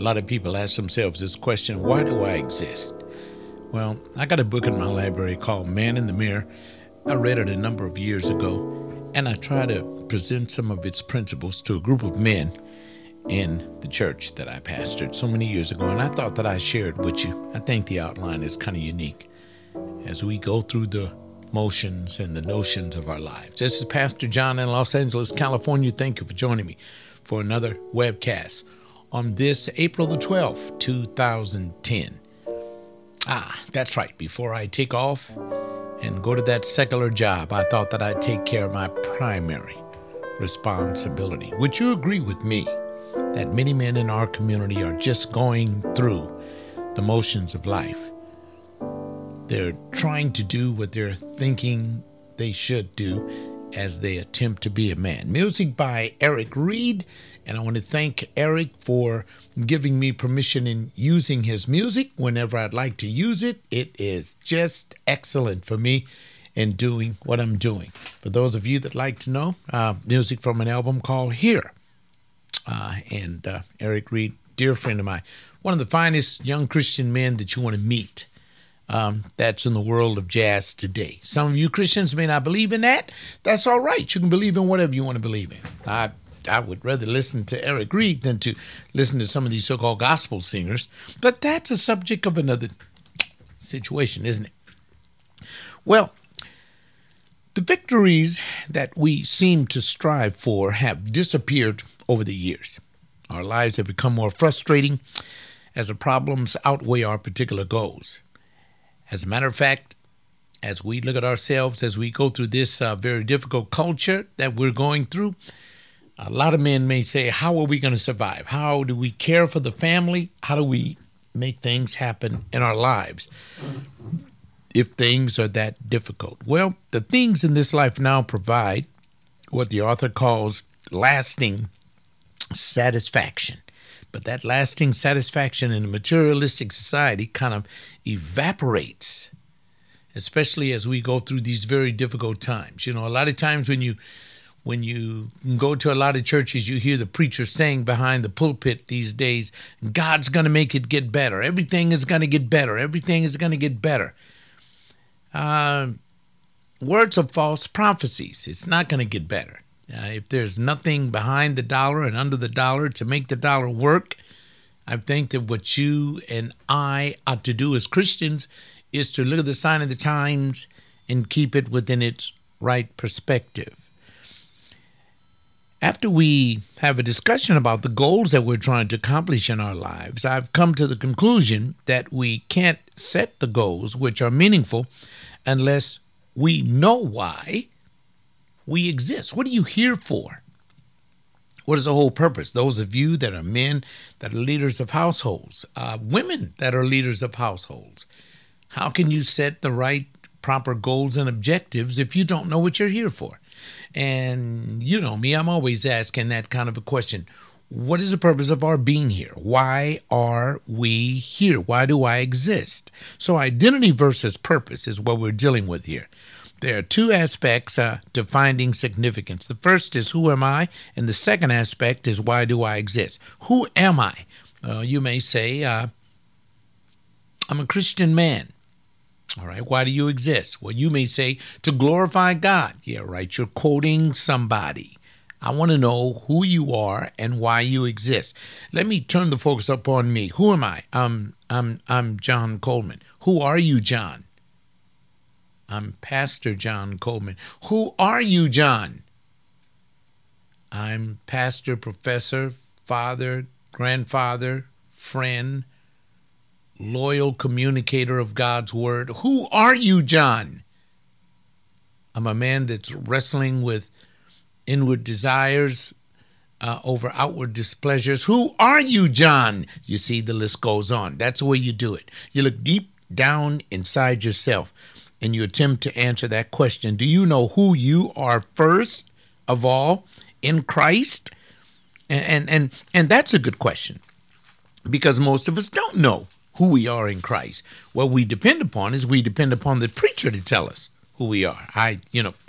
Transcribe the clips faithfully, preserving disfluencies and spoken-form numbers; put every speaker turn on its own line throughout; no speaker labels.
lot of people ask themselves this question: why do I exist? Well, I got a book in my library called Man in the Mirror. I read it a number of years ago, and I try to present some of its principles to a group of men in the church that I pastored so many years ago, and I thought that I shared with you. I think the outline is kind of unique as we go through the motions and the notions of our lives. This is Pastor John in Los Angeles, California. Thank you for joining me for another webcast on this April the twelfth, two thousand ten. Ah, that's right. Before I take off and go to that secular job, I thought that I'd take care of my primary responsibility. Would you agree with me that many men in our community are just going through the motions of life? They're trying to do what they're thinking they should do as they attempt to be a man. Music by Eric Reed, and I want to thank Eric for giving me permission in using his music whenever I'd like to use it. It is just excellent for me in doing what I'm doing. For those of you that like to know, uh, music from an album called Here. Uh, and uh, Eric Reed, dear friend of mine, one of the finest young Christian men that you want to meet. Um, that's in the world of jazz today. Some of you Christians may not believe in that. That's all right. You can believe in whatever you want to believe in. I I would rather listen to Eric Reed than to listen to some of these so-called gospel singers. But that's a subject of another situation, isn't it? Well, the victories that we seem to strive for have disappeared over the years. Our lives have become more frustrating as the problems outweigh our particular goals. As a matter of fact, as we look at ourselves, as we go through this uh, very difficult culture that we're going through, a lot of men may say, how are we going to survive? How do we care for the family? How do we make things happen in our lives if things are that difficult? Well, the things in this life now provide what the author calls lasting satisfaction. But that lasting satisfaction in a materialistic society kind of evaporates, especially as we go through these very difficult times. You know, a lot of times when you when you go to a lot of churches, you hear the preacher saying behind the pulpit these days, God's going to make it get better. Everything is going to get better. Everything is going to get better. Uh, words of false prophecies. It's not going to get better. Uh, if there's nothing behind the dollar and under the dollar to make the dollar work, I think that what you and I ought to do as Christians is to look at the sign of the times and keep it within its right perspective. After we have a discussion about the goals that we're trying to accomplish in our lives, I've come to the conclusion that we can't set the goals which are meaningful unless we know why we exist. What are you here for? What is the whole purpose? Those of you that are men that are leaders of households, uh, women that are leaders of households, how can you set the right, proper goals and objectives if you don't know what you're here for? And you know me, I'm always asking that kind of a question. What is the purpose of our being here? Why are we here? Why do I exist? So identity versus purpose is what we're dealing with here. There are two aspects uh, to finding significance. The first is who am I? And the second aspect is why do I exist? Who am I? Uh, you may say, uh, I'm a Christian man. All right, why do you exist? Well, you may say, to glorify God. Yeah, right, you're quoting somebody. I want to know who you are and why you exist. Let me turn the focus up on me. Who am I? Um, I'm, I'm John Coleman. Who are you, John? I'm Pastor John Coleman. Who are you, John? I'm pastor, professor, father, grandfather, friend, loyal communicator of God's word. Who are you, John? I'm a man that's wrestling with inward desires uh, over outward displeasures. Who are you, John? You see, the list goes on. That's the way you do it. You look deep down inside yourself and you attempt to answer that question. Do you know who you are first of all in Christ? And and and, and that's a good question because most of us don't know who we are in Christ. What we depend upon is we depend upon the preacher to tell us who we are. I, you know,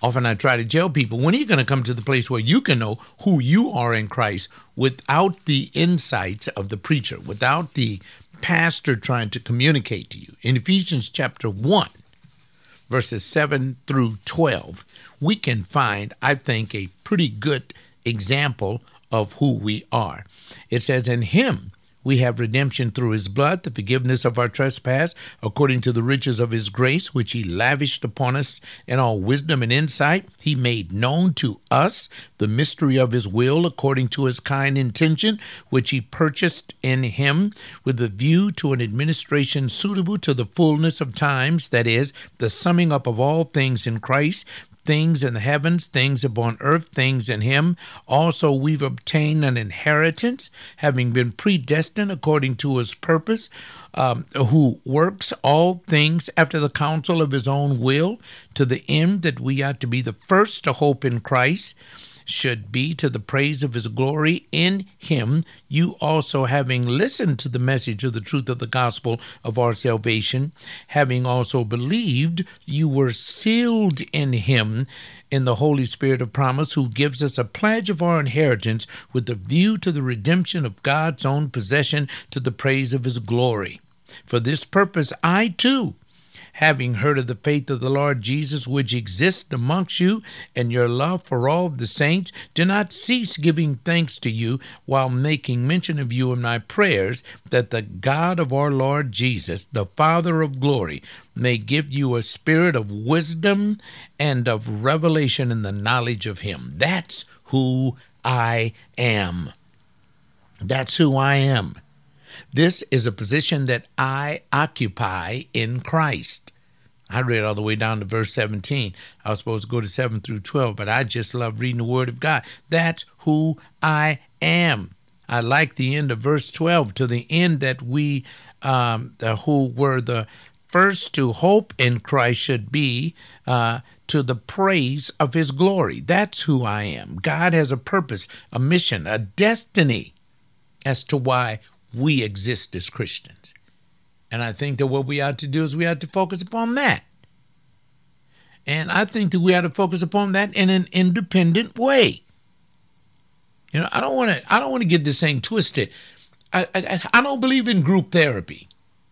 Often I try to tell people, when are you going to come to the place where you can know who you are in Christ without the insights of the preacher, without the pastor trying to communicate to you? In Ephesians chapter one, verses seven through twelve, we can find, I think, a pretty good example of who we are. It says, in him we have redemption through his blood, the forgiveness of our trespass, according to the riches of his grace, which he lavished upon us in all wisdom and insight. He made known to us the mystery of his will, according to his kind intention, which he purchased in him with a view to an administration suitable to the fullness of times, that is, the summing up of all things in Christ, things in the heavens, things upon earth, things in him. Also we've obtained an inheritance, having been predestined according to his purpose, um, who works all things after the counsel of his own will, to the end that we ought to be the first to hope in Christ, should be to the praise of his glory. In him you also, having listened to the message of the truth of the gospel of our salvation, having also believed, you were sealed in him in the Holy Spirit of promise, who gives us a pledge of our inheritance with a view to the redemption of God's own possession, to the praise of his glory. For this purpose I too, having heard of the faith of the Lord Jesus, which exists amongst you, and your love for all the saints, do not cease giving thanks to you, while making mention of you in my prayers, that the God of our Lord Jesus, the Father of glory, may give you a spirit of wisdom and of revelation in the knowledge of him. That's who I am. That's who I am. This is a position that I occupy in Christ. I read all the way down to verse seventeen. I was supposed to go to seven through twelve, but I just love reading the word of God. That's who I am. I like the end of verse twelve, to the end that we um, the, who were the first to hope in Christ should be uh, to the praise of his glory. That's who I am. God has a purpose, a mission, a destiny as to why we exist as Christians. And I think that what we ought to do is we ought to focus upon that. And I think that we ought to focus upon that in an independent way. You know, I don't want to I don't want to get this thing twisted. I, I I don't believe in group therapy.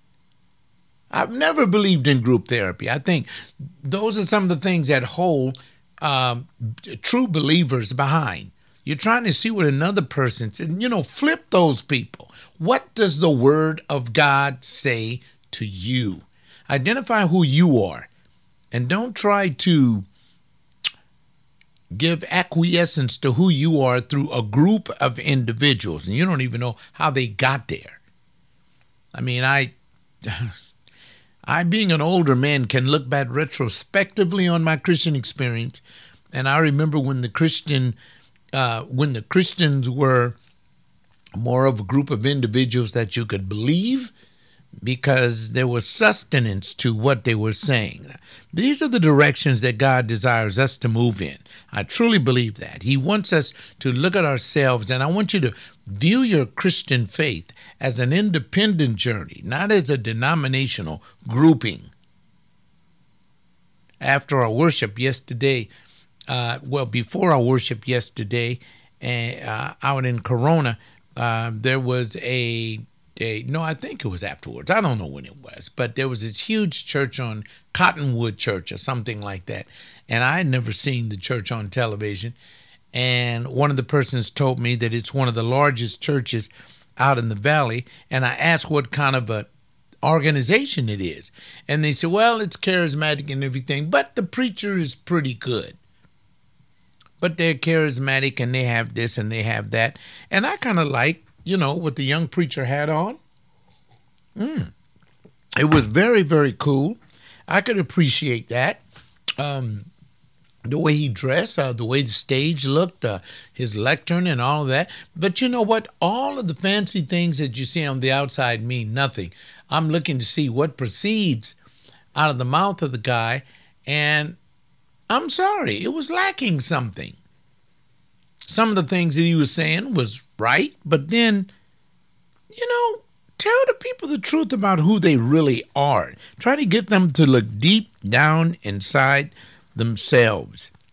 I've never believed in group therapy. I think those are some of the things that hold um, true believers behind. You're trying to see what another person said. You know, flip those people. What does the word of God say to you? Identify who you are, and don't try to give acquiescence to who you are through a group of individuals, and you don't even know how they got there. I mean, I, I being an older man, can look back retrospectively on my Christian experience, and I remember when the Christian, uh, when the Christians were more of a group of individuals that you could believe, because there was sustenance to what they were saying. These are the directions that God desires us to move in. I truly believe that. He wants us to look at ourselves, and I want you to view your Christian faith as an independent journey, not as a denominational grouping. After our worship yesterday, uh, well, before our worship yesterday, uh, out in Corona, uh, there was a A, no, I think it was afterwards. I don't know when it was, but there was this huge church on Cottonwood Church or something like that. And I had never seen the church on television. And one of the persons told me that it's one of the largest churches out in the valley. And I asked what kind of a organization it is. And they said, well, it's charismatic and everything, but the preacher is pretty good. But they're charismatic and they have this and they have that. And I kind of like, you know, what the young preacher had on. Mm. It was very, very cool. I could appreciate that. Um, the way he dressed, uh, the way the stage looked, uh, his lectern and all of that. But you know what? All of the fancy things that you see on the outside mean nothing. I'm looking to see what proceeds out of the mouth of the guy. And I'm sorry, it was lacking something. Some of the things that he was saying was right, but then, you know, tell the people the truth about who they really are. Try to get them to look deep down inside themselves.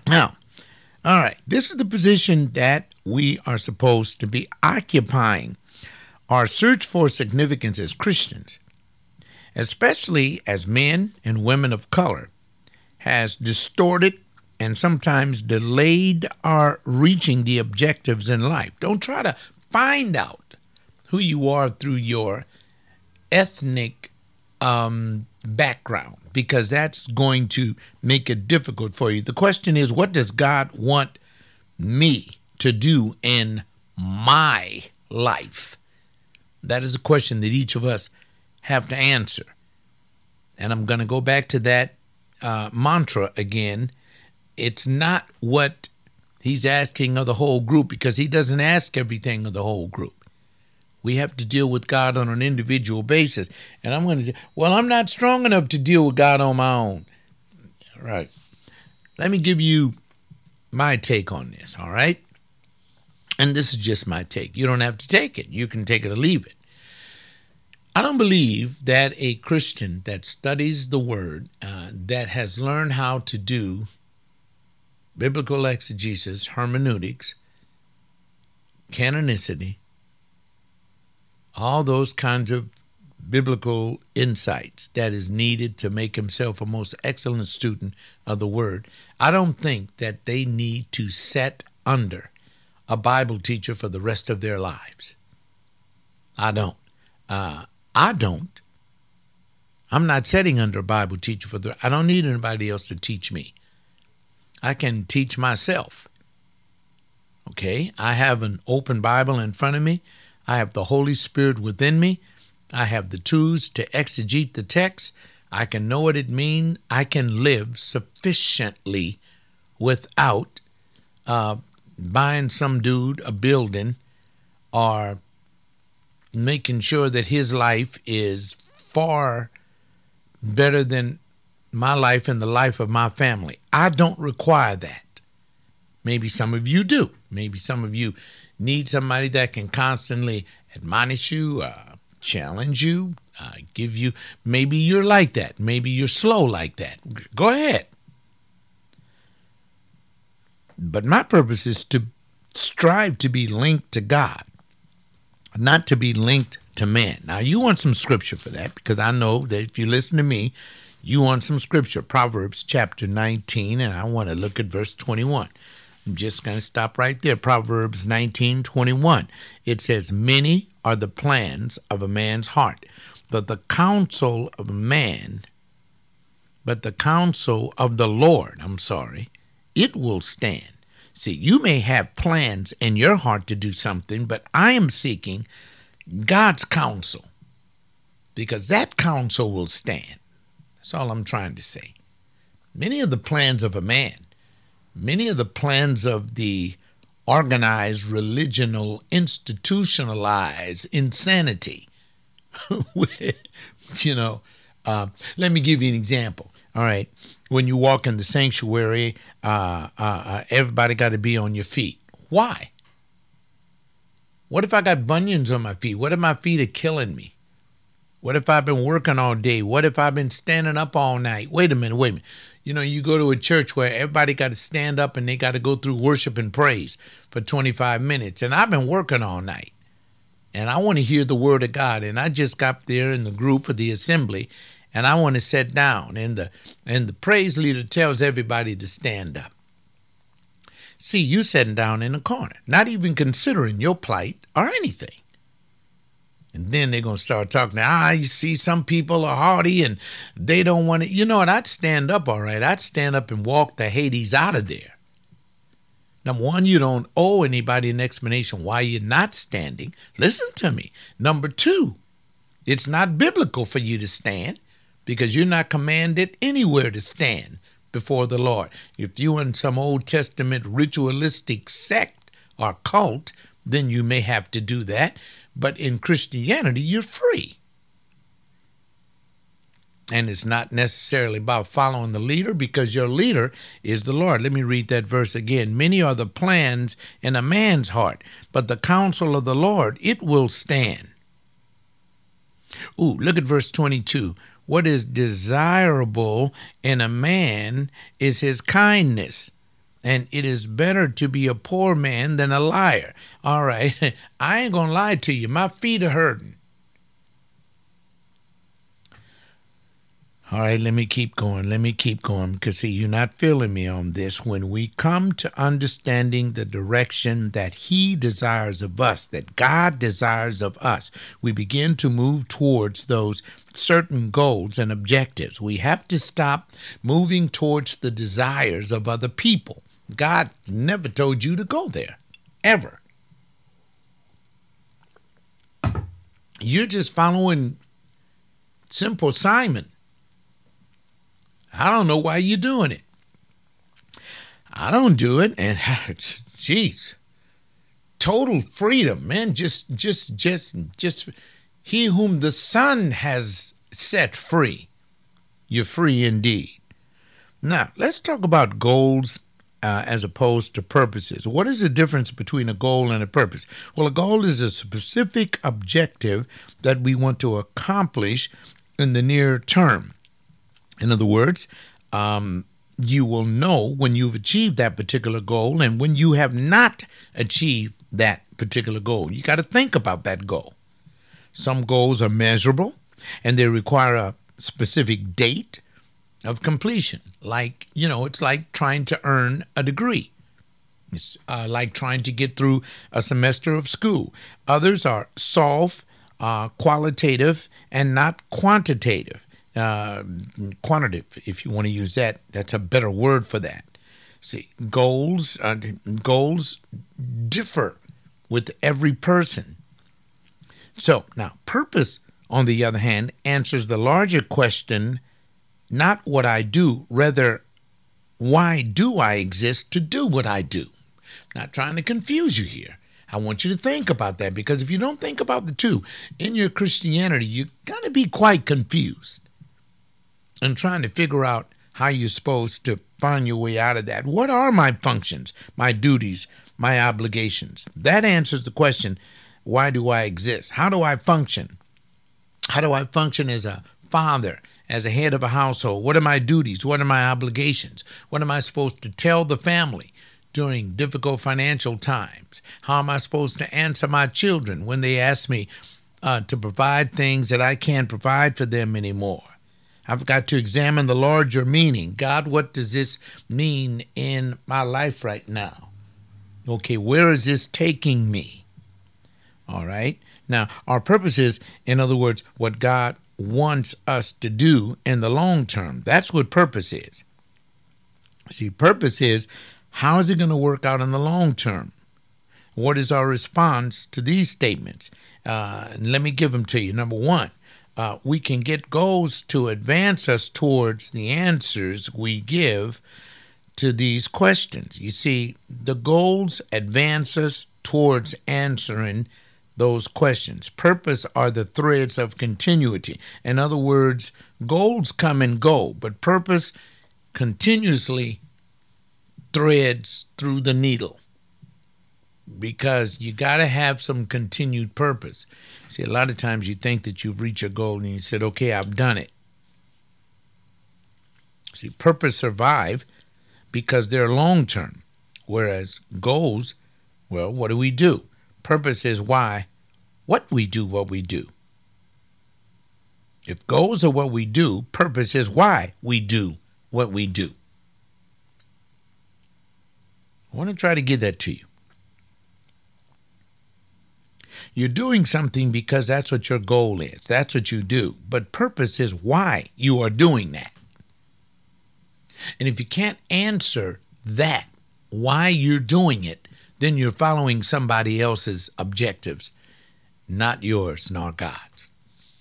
Now, all right, this is the position that we are supposed to be occupying. Our search for significance as Christians, especially as men and women of color, has distorted and sometimes delayed our reaching the objectives in life. Don't try to find out who you are through your ethnic um, background, because that's going to make it difficult for you. The question is, what does God want me to do in my life? That is a question that each of us have to answer. And I'm going to go back to that uh, mantra again. It's not what he's asking of the whole group, because he doesn't ask everything of the whole group. We have to deal with God on an individual basis. And I'm going to say, well, I'm not strong enough to deal with God on my own. All right. Let me give you my take on this, all right? And this is just my take. You don't have to take it. You can take it or leave it. I don't believe that a Christian that studies the Word, uh, that has learned how to do biblical exegesis, hermeneutics, canonicity, all those kinds of biblical insights that is needed to make himself a most excellent student of the Word. I don't think that they need to sit under a Bible teacher for the rest of their lives. I don't. Uh, I don't. I'm not sitting under a Bible teacher for the. I don't need anybody else to teach me. I can teach myself. Okay? I have an open Bible in front of me. I have the Holy Spirit within me. I have the tools to exegete the text. I can know what it means. I can live sufficiently without uh, buying some dude a building or making sure that his life is far better than my life and the life of my family. I don't require that. Maybe some of you do. Maybe some of you need somebody that can constantly admonish you, uh, challenge you, uh, give you, maybe you're like that. Maybe you're slow like that. Go ahead. But my purpose is to strive to be linked to God, not to be linked to man. Now, you want some scripture for that, because I know that if you listen to me, you want some scripture. Proverbs chapter nineteen, and I want to look at verse twenty-one. I'm just going to stop right there. Proverbs nineteen twenty-one. It says, many are the plans of a man's heart, but the counsel of a man, but the counsel of the Lord, I'm sorry, it will stand. See, you may have plans in your heart to do something, but I am seeking God's counsel, because that counsel will stand. That's all I'm trying to say. Many of the plans of a man, many of the plans of the organized, religional, institutionalized insanity, you know, uh, let me give you an example. All right. When you walk in the sanctuary, uh, uh, uh, everybody got to be on your feet. Why? What if I got bunions on my feet? What if my feet are killing me? What if I've been working all day? What if I've been standing up all night? Wait a minute, wait a minute. You know, you go to a church where everybody got to stand up and they got to go through worship and praise for twenty-five minutes. And I've been working all night. And I want to hear the word of God. And I just got there in the group of the assembly, and I want to sit down. And the and the praise leader tells everybody to stand up. See, you sitting down in the corner, not even considering your plight or anything. And then they're going to start talking. Ah, you see, some people are haughty and they don't want to. You know what? I'd stand up, all right. I'd stand up and walk the Hades out of there. Number one, you don't owe anybody an explanation why you're not standing. Listen to me. Number two, it's not biblical for you to stand, because you're not commanded anywhere to stand before the Lord. If you're in some Old Testament ritualistic sect or cult, then you may have to do that. But in Christianity, you're free. And it's not necessarily about following the leader, because your leader is the Lord. Let me read that verse again. Many are the plans in a man's heart, but the counsel of the Lord, it will stand. Ooh, look at verse twenty-two. What is desirable in a man is his kindness, And it is better to be a poor man than a liar. All right, I ain't going to lie to you. My feet are hurting. All right, let me keep going. Let me keep going because, see, you're not feeling me on this. When we come to understanding the direction that he desires of us, that God desires of us, we begin to move towards those certain goals and objectives. We have to stop moving towards the desires of other people. God never told you to go there, ever. You're just following Simple Simon. I don't know why you're doing it. I don't do it. And geez, total freedom, man. Just, just, just, just he whom the Son has set free. You're free indeed. Now, let's talk about goals uh, as opposed to purposes. What is the difference between a goal and a purpose? Well, a goal is a specific objective that we want to accomplish in the near term. In other words, um, you will know when you've achieved that particular goal and when you have not achieved that particular goal. You got to think about that goal. Some goals are measurable and they require a specific date of completion. Like, you know, it's like trying to earn a degree. It's uh, like trying to get through a semester of school. Others are soft, uh, qualitative, and not quantitative. Uh, quantitative, if you want to use that, that's a better word for that. See, goals, uh, goals differ with every person. So now, purpose, on the other hand, answers the larger question, not what I do, rather, why do I exist to do what I do? I'm not trying to confuse you here. I want you to think about that, because if you don't think about the two in your Christianity, you're going to be quite confused and trying to figure out how you're supposed to find your way out of that. What are my functions, my duties, my obligations? That answers the question, why do I exist? How do I function? How do I function as a father, as a head of a household? What are my duties? What are my obligations? What am I supposed to tell the family during difficult financial times? How am I supposed to answer my children when they ask me uh, to provide things that I can't provide for them anymore? I've got to examine the larger meaning. God, what does this mean in my life right now? Okay, where is this taking me? All right. Now, our purpose is, in other words, what God wants us to do in the long term. That's what purpose is. See, purpose is, how is it going to work out in the long term? What is our response to these statements? Uh, let me give them to you. Number one. Uh, we can get goals to advance us towards the answers we give to these questions. You see, the goals advance us towards answering those questions. Purpose are the threads of continuity. In other words, goals come and go, but purpose continuously threads through the needle, because you got to have some continued purpose. See, a lot of times you think that you've reached a goal and you said, okay, I've done it. See, purpose survive because they're long-term, whereas goals, well, what do we do? Purpose is why, what we do, what we do. If goals are what we do, purpose is why we do what we do. I want to try to get that to you. You're doing something because that's what your goal is. That's what you do. But purpose is why you are doing that. And if you can't answer that, why you're doing it, then you're following somebody else's objectives, not yours nor God's.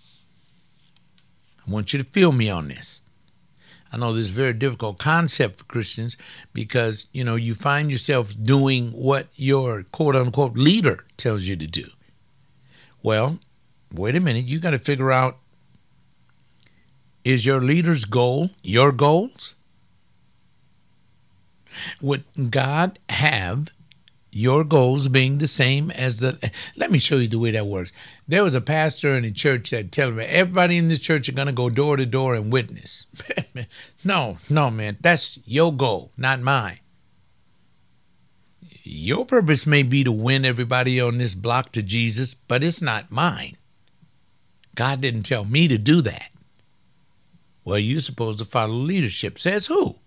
I want you to feel me on this. I know this is a very difficult concept for Christians because, you know, you find yourself doing what your quote-unquote leader tells you to do. Well, wait a minute. You got to figure out, is your leader's goal your goals? Would God have your goals being the same as the... Let me show you the way that works. There was a pastor in a church that told me, everybody in this church are going to go door to door and witness. no, no, man. That's your goal, not mine. Your purpose may be to win everybody on this block to Jesus, but it's not mine. God didn't tell me to do that. Well, you're supposed to follow leadership. Says who?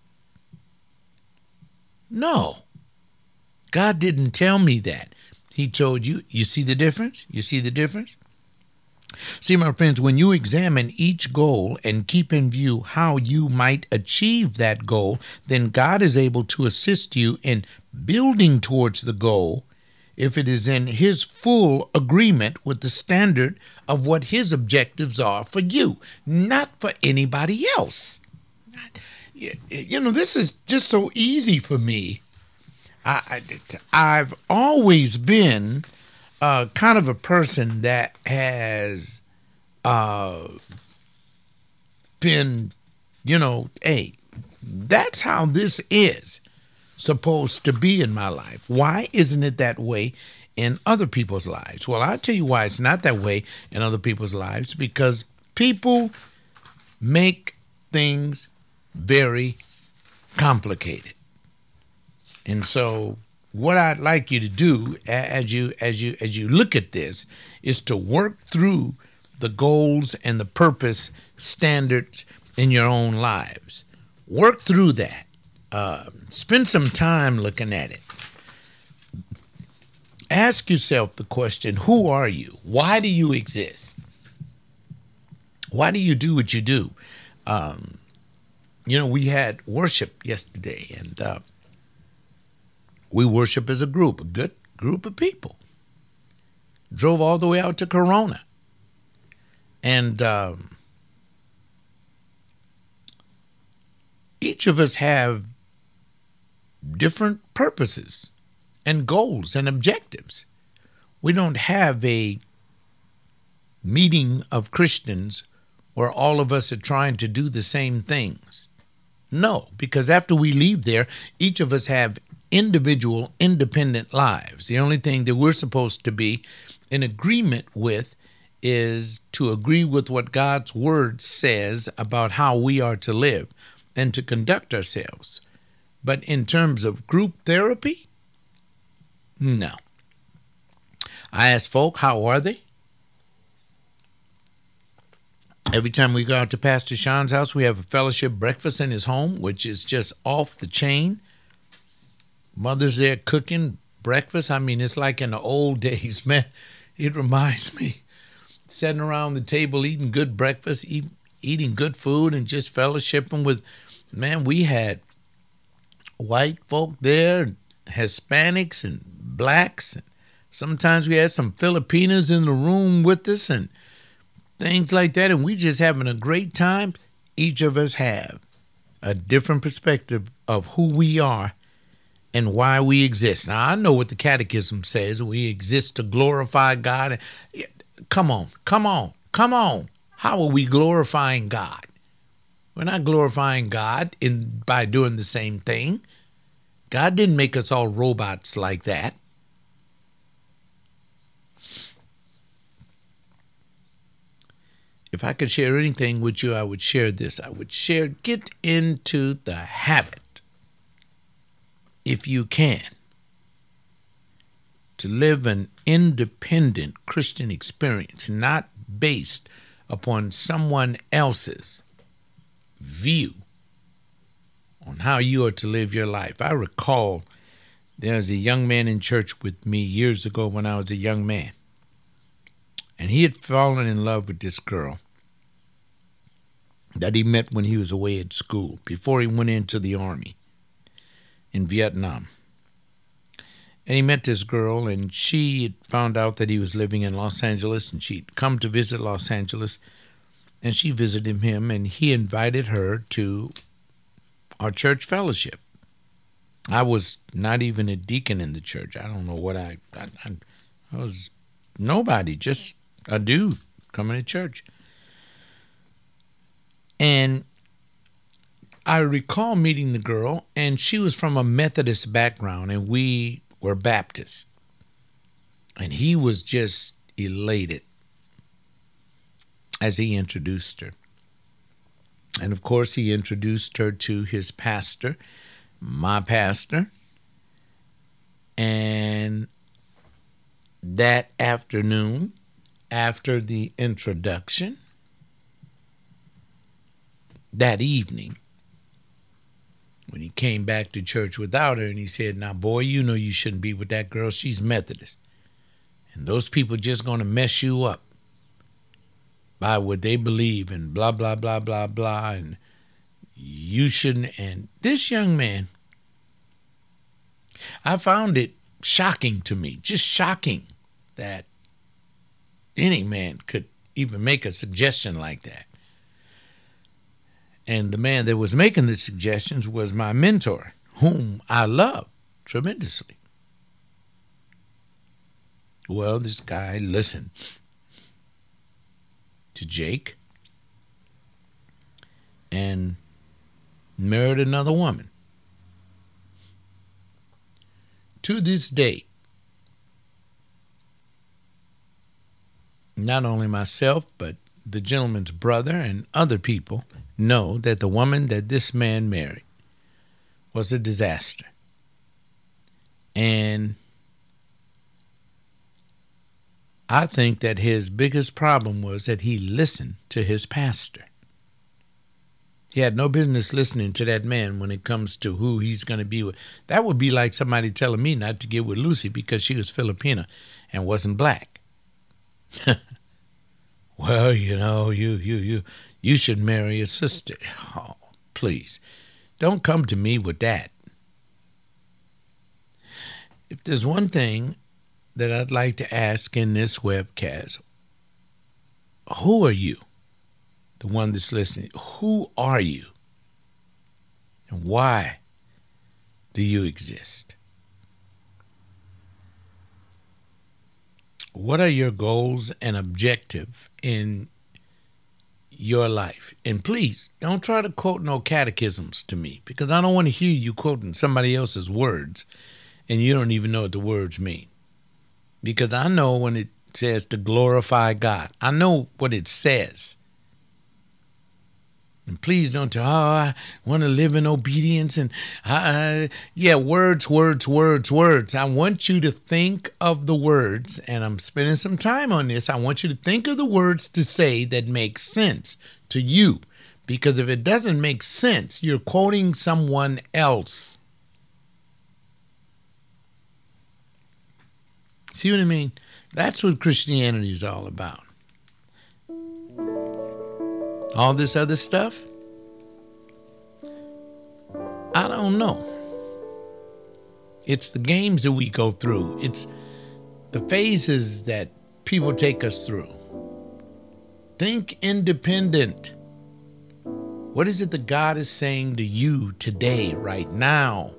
No. God didn't tell me that. He told you. You see the difference? You see the difference? See, my friends, when you examine each goal and keep in view how you might achieve that goal, then God is able to assist you in building towards the goal if it is in His full agreement with the standard of what His objectives are for you, not for anybody else. You know, this is just so easy for me. I, I, I've always been uh, kind of a person that has uh, been, you know, hey, that's how this is supposed to be in my life. Why isn't it that way in other people's lives? Well, I'll tell you why it's not that way in other people's lives, because people make things very complicated. And so what I'd like you to do as you as you as you look at this is to work through the goals and the purpose standards in your own lives. Work through that. Uh, spend some time looking at it. Ask yourself the question, who are you? Why do you exist? Why do you do what you do? Um, you know, we had worship yesterday, and uh, we worship as a group, a good group of people. Drove all the way out to Corona. And um, each of us have different purposes and goals and objectives. We don't have a meeting of Christians where all of us are trying to do the same things. No, because after we leave there, each of us have individual, independent lives. The only thing that we're supposed to be in agreement with is to agree with what God's word says about how we are to live and to conduct ourselves. But in terms of group therapy, no. I ask folk, how are they? Every time we go out to Pastor Sean's house, we have a fellowship breakfast in his home, which is just off the chain. Mother's there cooking breakfast. I mean, it's like in the old days, man. It reminds me, sitting around the table, eating good breakfast, eat, eating good food, and just fellowshipping with, man, we had white folk there, Hispanics and blacks. And sometimes we had some Filipinos in the room with us and things like that. And we just having a great time. Each of us have a different perspective of who we are and why we exist. Now, I know what the Catechism says. We exist to glorify God. Come on, come on, come on. How are we glorifying God? We're not glorifying God in by doing the same thing. God didn't make us all robots like that. If I could share anything with you, I would share this. I would share, get into the habit, if you can, to live an independent Christian experience, not based upon someone else's view on how you are to live your life. I recall there was a young man in church with me years ago when I was a young man. And he had fallen in love with this girl that he met when he was away at school, before he went into the army in Vietnam. And he met this girl, and she had found out that he was living in Los Angeles, and she'd come to visit Los Angeles, and she visited him, and he invited her to our church fellowship. I was not even a deacon in the church. I don't know what I, I, I was nobody, just a dude coming to church. And I recall meeting the girl, and she was from a Methodist background, and we were Baptist. And he was just elated as he introduced her. And of course, he introduced her to his pastor, my pastor. And that afternoon, after the introduction, that evening, when he came back to church without her and he said, now, boy, you know you shouldn't be with that girl. She's Methodist. And those people just going to mess you up by what they believe and blah, blah, blah, blah, blah. And you shouldn't. And this young man, I found it shocking to me, just shocking that any man could even make a suggestion like that. And the man that was making the suggestions was my mentor, whom I love tremendously. Well, this guy listened to Jake and married another woman. To this day, not only myself, but the gentleman's brother and other people know that the woman that this man married was a disaster. And I think that his biggest problem was that he listened to his pastor. He had no business listening to that man when it comes to who he's going to be with. That would be like somebody telling me not to get with Lucy because she was Filipina and wasn't black. Well, you know, you you you you should marry a sister. Oh, please, don't come to me with that. If there's one thing that I'd like to ask in this webcast, who are you? The one that's listening, who are you? And why do you exist? What are your goals and objectives in your life? And please, don't try to quote no catechisms to me, because I don't want to hear you quoting somebody else's words and you don't even know what the words mean. Because I know when it says to glorify God, I know what it says. And please don't tell, oh, I want to live in obedience. And I, yeah, words, words, words, words. I want you to think of the words, and I'm spending some time on this. I want you to think of the words to say that make sense to you. Because if it doesn't make sense, you're quoting someone else. See what I mean? That's what Christianity is all about. All this other stuff, I don't know. It's the games that we go through. It's the phases that people take us through. Think independent. What is it that God is saying to you today, right now?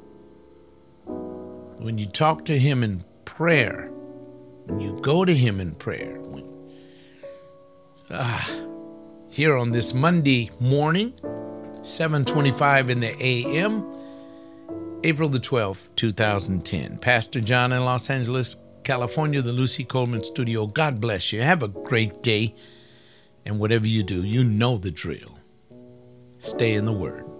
When you talk to him in prayer, when you go to him in prayer, when, ah, here on this Monday morning, seven twenty-five in the a m, April the twelfth, two thousand ten. Pastor John in Los Angeles, California, the Lucy Coleman Studio. God bless you. Have a great day. And whatever you do, you know the drill. Stay in the Word.